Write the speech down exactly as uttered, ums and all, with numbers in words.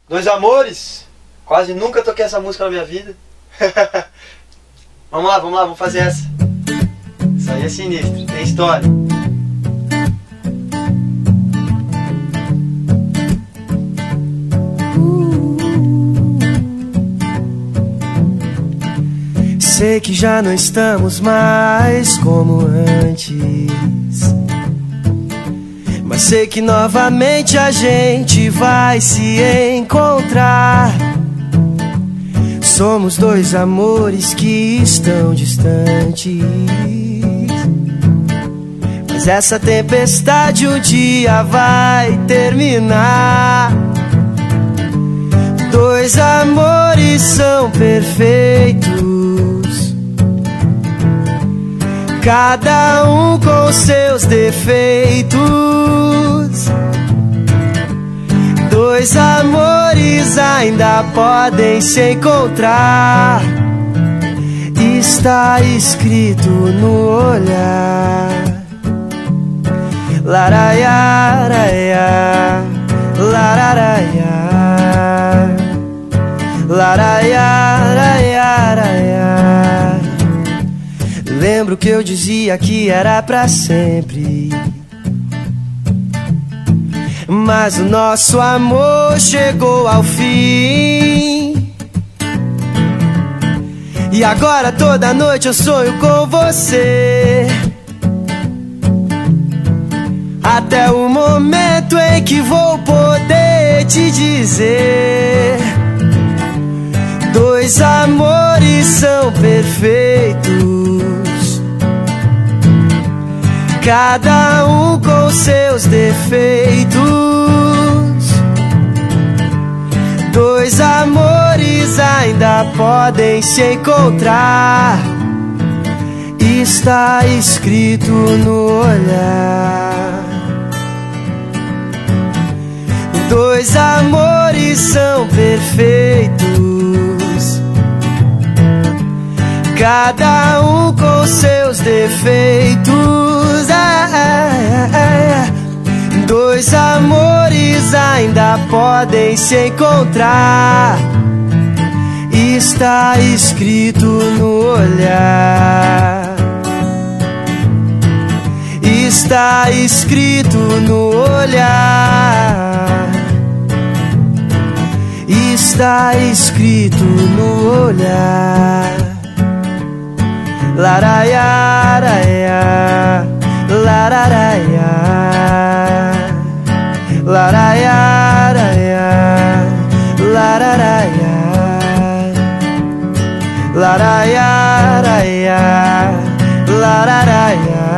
Dois amores. Quase nunca toquei essa música na minha vida. Vamos lá, vamos lá, vamos fazer essa. Isso aí é sinistro, tem história. Sei que já não estamos mais como antes, mas sei que novamente a gente vai se encontrar. Somos dois amores que estão distantes, mas essa tempestade um dia vai terminar. Dois amores são perfeitos, cada um com seus defeitos. Dois amores ainda podem se encontrar, está escrito no olhar. Laraiaraia, lararaia, laraiaraia. Lembro que eu dizia que era pra sempre, mas o nosso amor chegou ao fim. E agora toda noite eu sonho com você, até o momento em que vou poder te dizer: dois amores são perfeitos, cada um com seus defeitos. Dois amores ainda podem se encontrar, está escrito no olhar. Dois amores são perfeitos, cada um com seus defeitos. É, é, é. Dois amores ainda podem se encontrar, está escrito no olhar. Está escrito no olhar. Está escrito no olhar. Laraiaraia, lararaia, laraiaraia, lararaia, laraiaraia, lararaia.